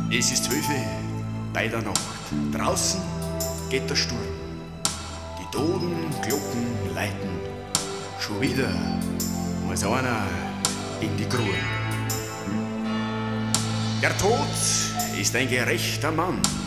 Es ist 12 bei der Nacht. Draußen geht der Sturm. Die Totenglocken läuten. Schon wieder muss einer in die Grube. Der Tod ist ein gerechter Mann.